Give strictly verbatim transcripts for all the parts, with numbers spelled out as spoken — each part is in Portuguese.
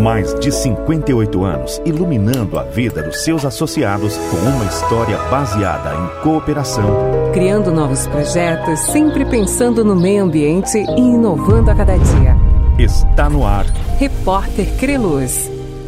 Mais de cinquenta e oito anos iluminando a vida dos seus associados com uma história baseada em cooperação. Criando novos projetos, sempre pensando no meio ambiente e inovando a cada dia. Está no ar. Repórter Creluz.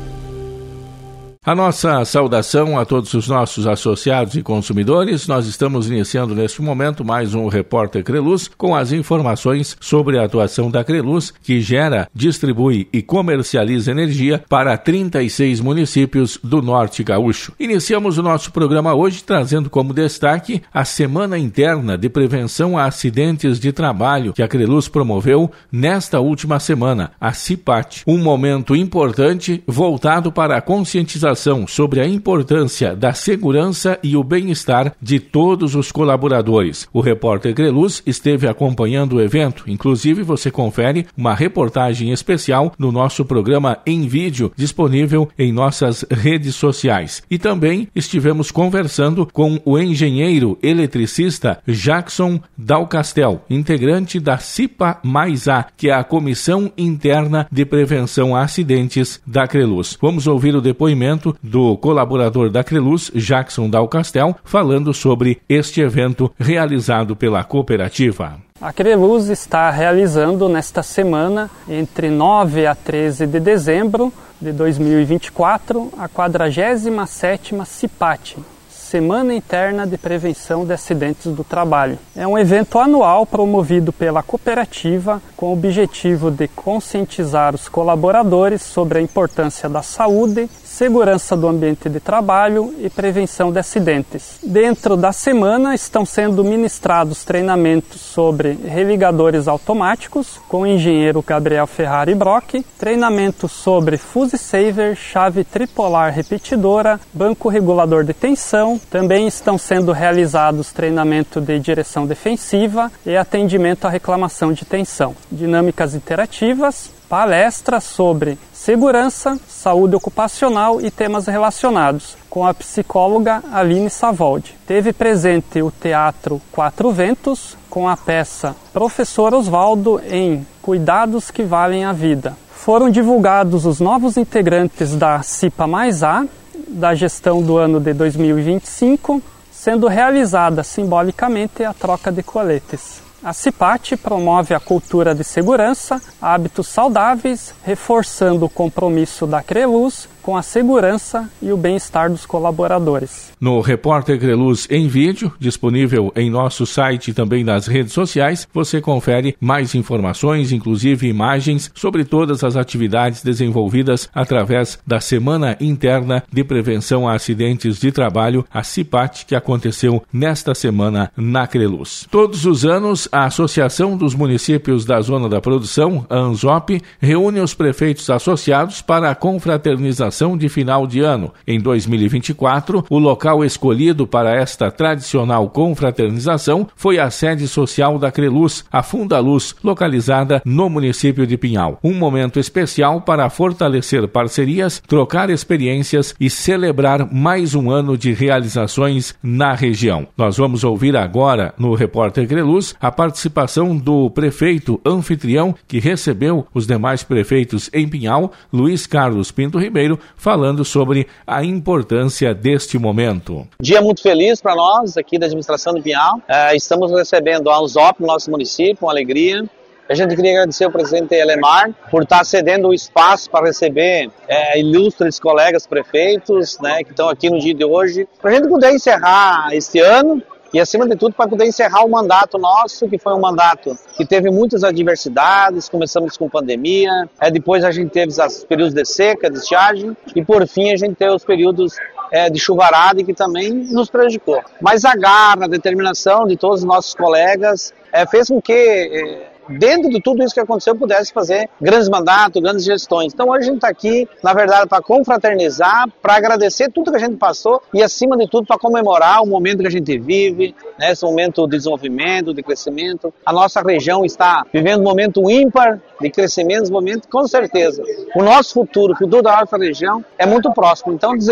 A nossa saudação a todos os nossos associados e consumidores. Nós estamos iniciando neste momento mais um Repórter Creluz com as informações sobre a atuação da Creluz, que gera, distribui e comercializa energia para trinta e seis municípios do Norte Gaúcho. Iniciamos o nosso programa hoje trazendo como destaque a Semana Interna de Prevenção a Acidentes de Trabalho que a Creluz promoveu nesta última semana, a CIPAT. Um momento importante voltado para a conscientização sobre a importância da segurança e o bem-estar de todos os colaboradores. O repórter Creluz esteve acompanhando o evento, inclusive você confere uma reportagem especial no nosso programa em vídeo, disponível em nossas redes sociais. E também estivemos conversando com o engenheiro eletricista Jackson Dalcastel, integrante da CIPA mais A, que é a Comissão Interna de Prevenção a Acidentes da Creluz. Vamos ouvir o depoimento do colaborador da Creluz, Jackson Dalcastel, falando sobre este evento realizado pela cooperativa. A Creluz está realizando nesta semana, entre nove a treze de dezembro de dois mil e vinte e quatro, a quadragésima sétima CIPAT, Semana Interna de Prevenção de Acidentes do Trabalho. É um evento anual promovido pela cooperativa com o objetivo de conscientizar os colaboradores sobre a importância da saúde, segurança do ambiente de trabalho e prevenção de acidentes. Dentro da semana estão sendo ministrados treinamentos sobre religadores automáticos com o engenheiro Gabriel Ferrari Brock, treinamentos sobre fuse saver, chave tripolar repetidora, banco regulador de tensão. Também estão sendo realizados treinamentos de direção defensiva e atendimento à reclamação de tensão. Dinâmicas interativas, palestras sobre segurança, saúde ocupacional e temas relacionados, com a psicóloga Aline Savoldi. Teve presente o Teatro Quatro Ventos, com a peça Professor Osvaldo em Cuidados que Valem a Vida. Foram divulgados os novos integrantes da CIPA mais A, da gestão do ano de dois mil e vinte e cinco, sendo realizada simbolicamente a troca de coletes. A CIPAT promove a cultura de segurança, hábitos saudáveis, reforçando o compromisso da Creluz com a segurança e o bem-estar dos colaboradores. No Repórter Creluz em vídeo, disponível em nosso site e também nas redes sociais, você confere mais informações, inclusive imagens, sobre todas as atividades desenvolvidas através da Semana Interna de Prevenção a Acidentes de Trabalho, a CIPAT, que aconteceu nesta semana na Creluz. Todos os anos, a Associação dos Municípios da Zona da Produção, a ANZOP, reúne os prefeitos associados para a confraternização de final de ano. Em dois mil e vinte e quatro, o local escolhido para esta tradicional confraternização foi a sede social da Creluz, a Fundaluz, localizada no município de Pinhal. Um momento especial para fortalecer parcerias, trocar experiências e celebrar mais um ano de realizações na região. Nós vamos ouvir agora, no Repórter Creluz, a participação do prefeito anfitrião que recebeu os demais prefeitos em Pinhal, Luiz Carlos Pinto Ribeiro, falando sobre a importância deste momento. Dia muito feliz para nós aqui da administração de Pinhal. Uh, estamos recebendo a ANZOP no nosso município, uma alegria. A gente queria agradecer ao presidente Elemar por estar cedendo o espaço para receber é, ilustres colegas prefeitos, né, que estão aqui no dia de hoje, para a gente poder encerrar este ano. E, acima de tudo, para poder encerrar o mandato nosso, que foi um mandato que teve muitas adversidades. Começamos com pandemia, é, depois a gente teve os períodos de seca, de estiagem, e por fim a gente teve os períodos é, de chuvarada, que também nos prejudicou. Mas a garra, a determinação de todos os nossos colegas é, fez com que... É, dentro de tudo isso que aconteceu, pudesse fazer grandes mandatos, grandes gestões. Então hoje a gente está aqui, na verdade, para confraternizar, para agradecer tudo que a gente passou e, acima de tudo, para comemorar o momento que a gente vive, né, esse momento de desenvolvimento, de crescimento. A nossa região está vivendo um momento ímpar de crescimento, um momento, com certeza. O nosso futuro, o futuro da nossa região é muito próximo. Então, desejar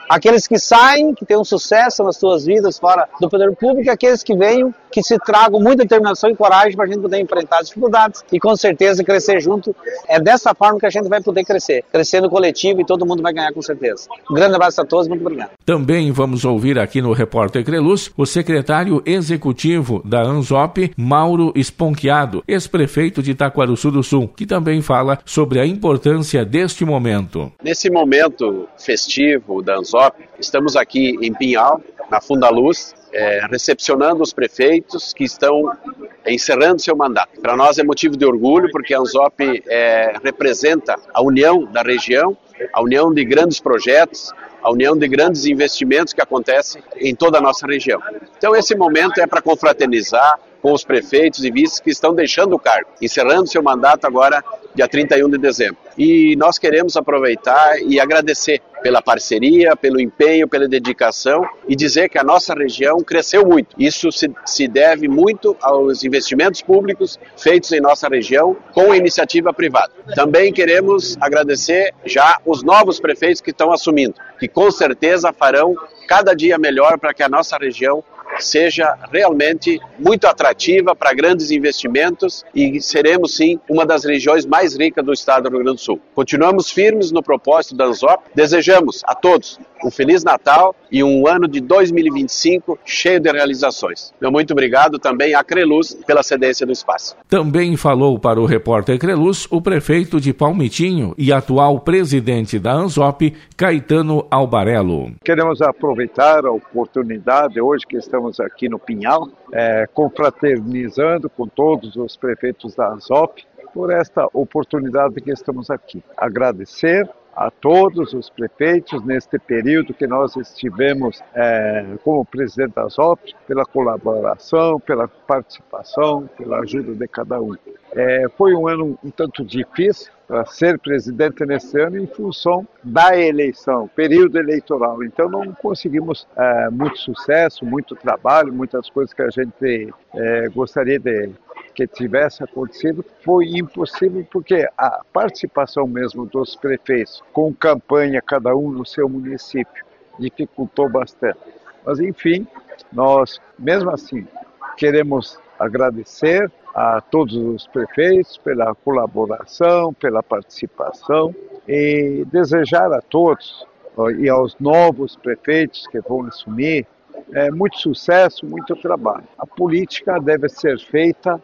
Aqueles que saem, que têm um sucesso nas suas vidas fora do poder público, e aqueles que venham, que se tragam muita determinação e coragem para a gente poder enfrentar as dificuldades e com certeza crescer junto. É dessa forma que a gente vai poder crescer, crescer no coletivo e todo mundo vai ganhar com certeza. Um grande abraço a todos, muito obrigado. Também vamos ouvir aqui no Repórter Creluz o secretário executivo da ANZOP, Mauro Esponquiado, ex-prefeito de Itaquaruçu do Sul, que também fala sobre a importância deste momento. Nesse momento festivo da ANZOP, estamos aqui em Pinhal, na Fundaluz, é, recepcionando os prefeitos que estão encerrando seu mandato. Para nós é motivo de orgulho, porque a ANZOP é, representa a união da região, a união de grandes projetos, a união de grandes investimentos que acontecem em toda a nossa região. Então esse momento é para confraternizar com os prefeitos e vices que estão deixando o cargo, encerrando seu mandato agora, dia trinta e um de dezembro. E nós queremos aproveitar e agradecer pela parceria, pelo empenho, pela dedicação e dizer que a nossa região cresceu muito. Isso se, se deve muito aos investimentos públicos feitos em nossa região com a iniciativa privada. Também queremos agradecer já os novos prefeitos que estão assumindo, que com certeza farão cada dia melhor para que a nossa região seja realmente muito atrativa para grandes investimentos e seremos sim uma das regiões mais ricas do estado do Rio Grande do Sul. Continuamos firmes no propósito da ANZOP, desejamos a todos um Feliz Natal e um ano de dois mil e vinte e cinco cheio de realizações. Meu muito obrigado também à Creluz pela cedência do espaço. Também falou para o Repórter Creluz o prefeito de Palmitinho e atual presidente da ANZOP, Caetano Albarello. Queremos aproveitar a oportunidade hoje que estamos aqui no Pinhal, é, confraternizando com todos os prefeitos da ANZOP por esta oportunidade que estamos aqui. Agradecer a todos os prefeitos neste período que nós estivemos é, como presidente da ANZOP, pela colaboração, pela participação, pela ajuda de cada um. É, foi um ano um tanto difícil para ser presidente neste ano em função da eleição, período eleitoral. Então não conseguimos é, muito sucesso, muito trabalho, muitas coisas que a gente é, gostaria de que tivesse acontecido, foi impossível porque a participação mesmo dos prefeitos com campanha, cada um no seu município, dificultou bastante. Mas enfim, nós mesmo assim queremos agradecer a todos os prefeitos pela colaboração, pela participação e desejar a todos e aos novos prefeitos que vão assumir é, muito sucesso, muito trabalho. A política deve ser feita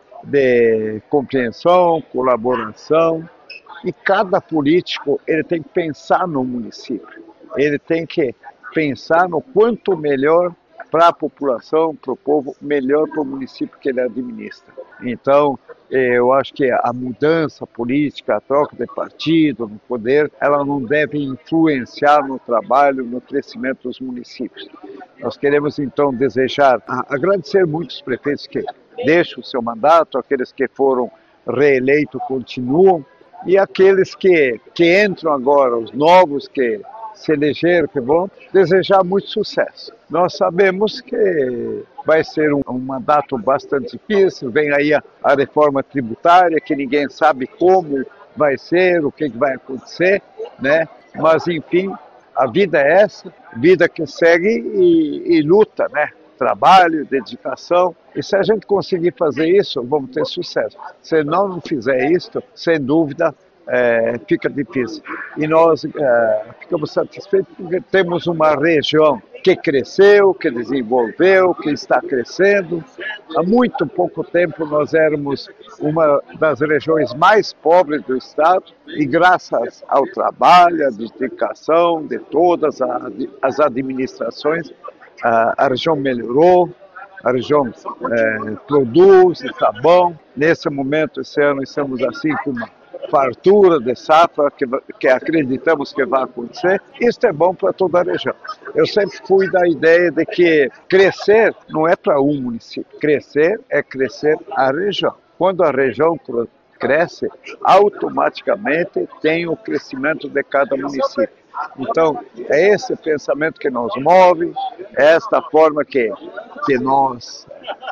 de compreensão, colaboração, e cada político ele tem que pensar no município, ele tem que pensar no quanto melhor para a população, para o povo, melhor para o município que ele administra. Então, eu acho que a mudança política, a troca de partido, no poder, ela não deve influenciar no trabalho, no crescimento dos municípios. Nós queremos, então, desejar, agradecer muitos prefeitos que deixam o seu mandato, aqueles que foram reeleitos continuam, e aqueles que, que entram agora, os novos que se elegeram, que vão desejar muito sucesso. Nós sabemos que vai ser um, um mandato bastante difícil, vem aí a, a reforma tributária, que ninguém sabe como vai ser, o que vai acontecer, né? Mas enfim, a vida é essa, vida que segue e, e luta, né? Trabalho, dedicação, e se a gente conseguir fazer isso, vamos ter sucesso. Se não, não fizer isso, sem dúvida, é, fica difícil. E nós é, ficamos satisfeitos porque temos uma região que cresceu, que desenvolveu, que está crescendo. Há muito pouco tempo nós éramos uma das regiões mais pobres do estado e graças ao trabalho, à dedicação de todas as administrações, a, a região melhorou, a região é, produz, está bom. Nesse momento, esse ano, estamos assim com uma fartura de safra que, que acreditamos que vai acontecer. Isso é bom para toda a região. Eu sempre fui da ideia de que crescer não é para um município, crescer é crescer a região. Quando a região cresce, automaticamente tem o crescimento de cada município. Então, é esse pensamento que nos move, é esta forma que, que nos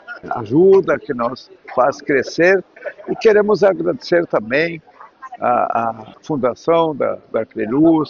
ajuda, que nos faz crescer, e queremos agradecer também a, a fundação da, da Creluz,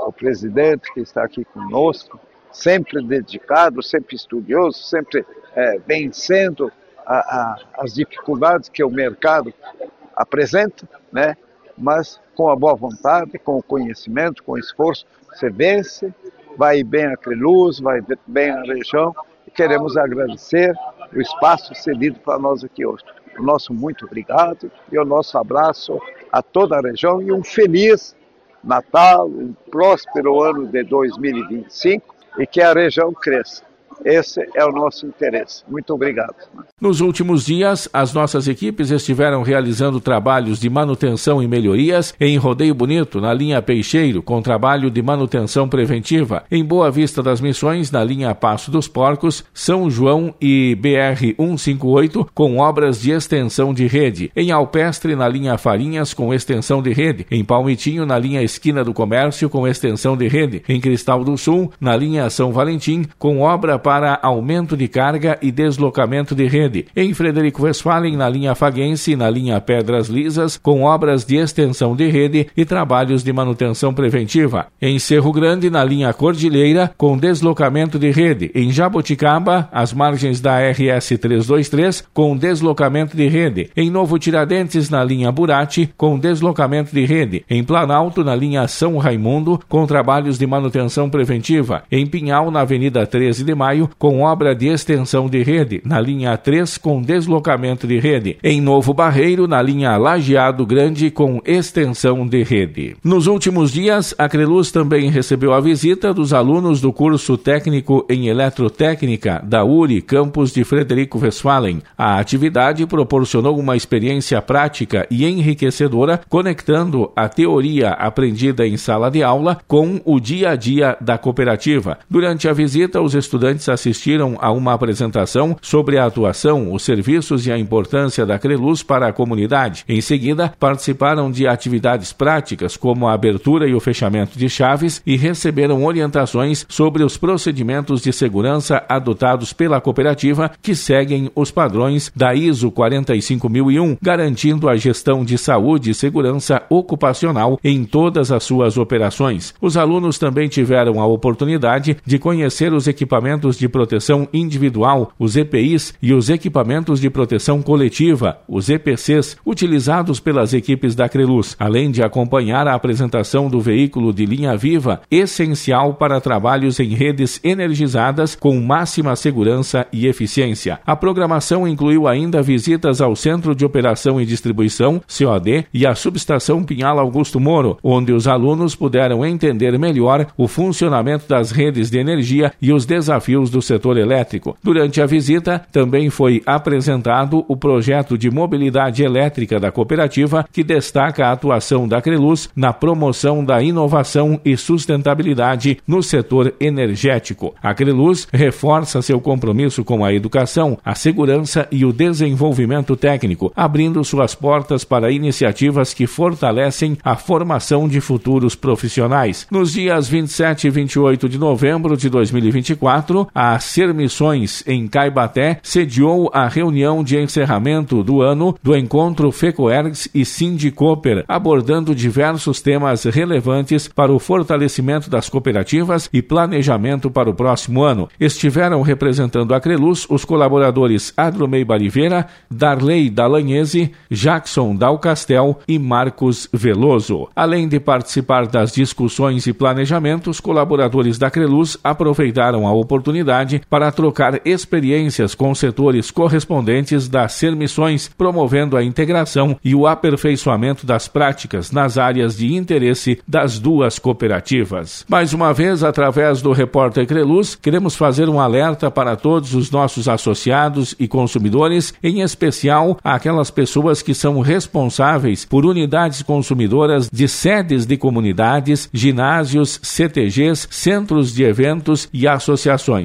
ao presidente que está aqui conosco, sempre dedicado, sempre estudioso, sempre é, vencendo a, a, as dificuldades que o mercado apresenta, né? Mas com a boa vontade, com o conhecimento, com o esforço, você vence, vai bem a Creluz, vai bem a região, e queremos agradecer o espaço cedido para nós aqui hoje. O nosso muito obrigado e o nosso abraço a toda a região e um feliz Natal, um próspero ano de dois mil e vinte e cinco e que a região cresça. Esse é o nosso interesse. Muito obrigado. Nos últimos dias, as nossas equipes estiveram realizando trabalhos de manutenção e melhorias em Rodeio Bonito, na linha Peixeiro, com trabalho de manutenção preventiva. Em Boa Vista das Missões, na linha Passo dos Porcos, São João e B R cento e cinquenta e oito, com obras de extensão de rede. Em Alpestre, na linha Farinhas, com extensão de rede. Em Palmitinho, na linha Esquina do Comércio, com extensão de rede. Em Cristal do Sul, na linha São Valentim, com obra para para aumento de carga e deslocamento de rede. Em Frederico Westphalen, na linha Faguense, na linha Pedras Lisas, com obras de extensão de rede e trabalhos de manutenção preventiva. Em Cerro Grande, na linha Cordilheira, com deslocamento de rede. Em Jaboticaba, às margens da R S trezentos e vinte e três, com deslocamento de rede. Em Novo Tiradentes, na linha Burati, com deslocamento de rede. Em Planalto, na linha São Raimundo, com trabalhos de manutenção preventiva. Em Pinhal, na Avenida treze de Maio, com obra de extensão de rede, na linha três, com deslocamento de rede. Em Novo Barreiro, na linha Lajeado Grande, com extensão de rede. Nos últimos dias, a Creluz também recebeu a visita dos alunos do curso técnico em eletrotécnica da U R I, campus de Frederico Westphalen. A atividade proporcionou uma experiência prática e enriquecedora, conectando a teoria aprendida em sala de aula com o dia a dia da cooperativa. Durante a visita, os estudantes assistiram a uma apresentação sobre a atuação, os serviços e a importância da Creluz para a comunidade. Em seguida, participaram de atividades práticas, como a abertura e o fechamento de chaves, e receberam orientações sobre os procedimentos de segurança adotados pela cooperativa, que seguem os padrões da I S O quarenta e cinco mil e um, garantindo a gestão de saúde e segurança ocupacional em todas as suas operações. Os alunos também tiveram a oportunidade de conhecer os equipamentos de proteção individual, os E P Is, e os equipamentos de proteção coletiva, os E P Cs, utilizados pelas equipes da Creluz, além de acompanhar a apresentação do veículo de linha viva, essencial para trabalhos em redes energizadas com máxima segurança e eficiência. A programação incluiu ainda visitas ao Centro de Operação e Distribuição, C O D, e à Subestação Pinhal Augusto Moro, onde os alunos puderam entender melhor o funcionamento das redes de energia e os desafios do setor elétrico. Durante a visita, também foi apresentado o projeto de mobilidade elétrica da cooperativa, que destaca a atuação da Creluz na promoção da inovação e sustentabilidade no setor energético. A Creluz reforça seu compromisso com a educação, a segurança e o desenvolvimento técnico, abrindo suas portas para iniciativas que fortalecem a formação de futuros profissionais. Nos dias vinte e sete e vinte e oito de novembro de dois mil e vinte e quatro, a Ser Missões, em Caibaté, sediou a reunião de encerramento do ano do encontro FECOERGS e Sindicoper, abordando diversos temas relevantes para o fortalecimento das cooperativas e planejamento para o próximo ano. Estiveram representando a Creluz os colaboradores Adromei Bariveira, Darley Dallagnese, Jackson Dalcastel e Marcos Veloso. Além de participar das discussões e planejamentos, colaboradores da Creluz aproveitaram a oportunidade para trocar experiências com setores correspondentes da Ser Missões, promovendo a integração e o aperfeiçoamento das práticas nas áreas de interesse das duas cooperativas. Mais uma vez, através do Repórter Creluz, queremos fazer um alerta para todos os nossos associados e consumidores, em especial aquelas pessoas que são responsáveis por unidades consumidoras de sedes de comunidades, ginásios, C T Gs, centros de eventos e associações.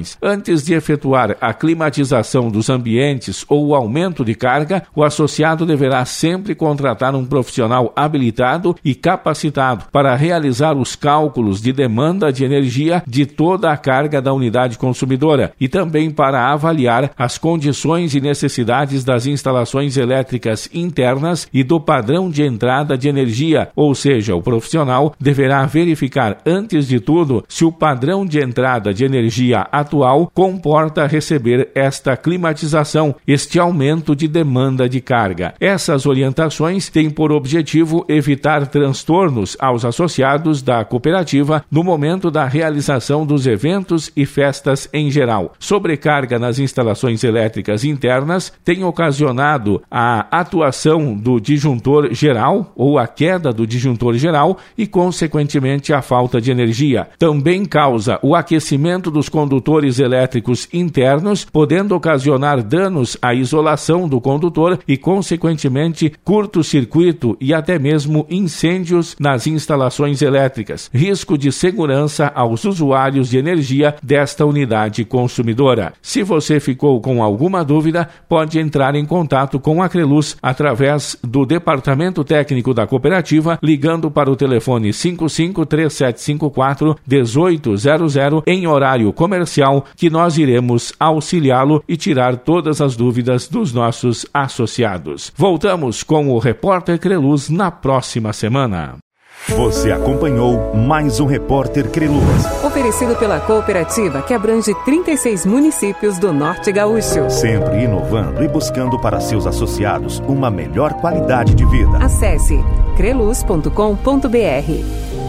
instalações. Antes de efetuar a climatização dos ambientes ou o aumento de carga, o associado deverá sempre contratar um profissional habilitado e capacitado para realizar os cálculos de demanda de energia de toda a carga da unidade consumidora e também para avaliar as condições e necessidades das instalações elétricas internas e do padrão de entrada de energia, ou seja, o profissional deverá verificar antes de tudo se o padrão de entrada de energia atual comporta receber esta climatização, este aumento de demanda de carga. Essas orientações têm por objetivo evitar transtornos aos associados da cooperativa no momento da realização dos eventos e festas em geral. Sobrecarga nas instalações elétricas internas tem ocasionado a atuação do disjuntor geral ou a queda do disjuntor geral e, consequentemente, a falta de energia. Também causa o aquecimento dos condutores elétricos internos, podendo ocasionar danos à isolação do condutor e, consequentemente, curto-circuito e até mesmo incêndios nas instalações elétricas. Risco de segurança aos usuários de energia desta unidade consumidora. Se você ficou com alguma dúvida, pode entrar em contato com a Creluz através do Departamento Técnico da Cooperativa, ligando para o telefone cinco cinco três sete cinco quatro um oito zero zero em horário comercial, que nós iremos auxiliá-lo e tirar todas as dúvidas dos nossos associados. Voltamos com o Repórter Creluz na próxima semana. Você acompanhou mais um Repórter Creluz. Oferecido pela cooperativa que abrange trinta e seis municípios do Norte Gaúcho. Sempre inovando e buscando para seus associados uma melhor qualidade de vida. Acesse creluz ponto com ponto br.